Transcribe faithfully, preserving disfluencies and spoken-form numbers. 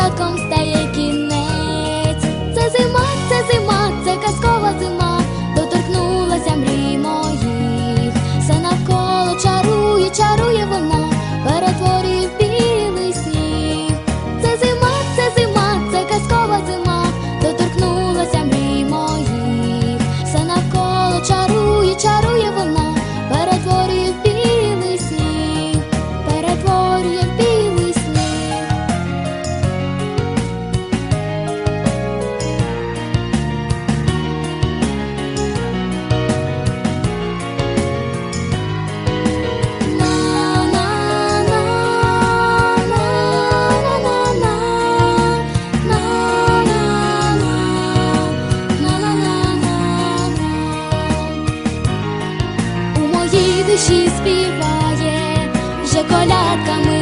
початком стає кінець. Це зима, це зима, це казкова зима, доторкнулася мрій моїх. Все навколо чарує, чарує вона, перетворює в білий сніг. Це зима, це зима, це казкова зима, доторкнулася мрій моїх. Все навколо чарує, чарує вона, перетворює в білий сніг, перетворює в білий сніг. У моїй душі співає, вже колядками